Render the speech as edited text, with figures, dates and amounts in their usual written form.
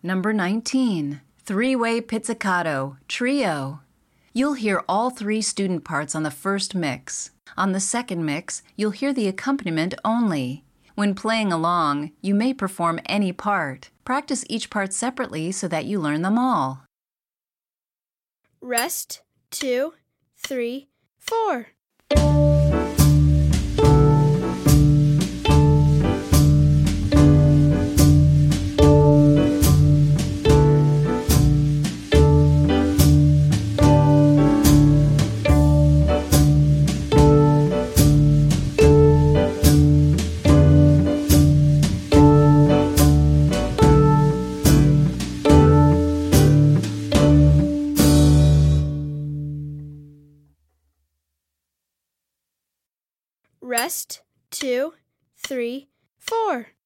Number 19, three-way pizzicato, trio. You'll hear all three student parts on the first mix. On the second mix, you'll hear the accompaniment only. When playing along, you may perform any part. Practice each part separately so that you learn them all. Rest, 2, 3, 4. Rest, 2, 3, 4.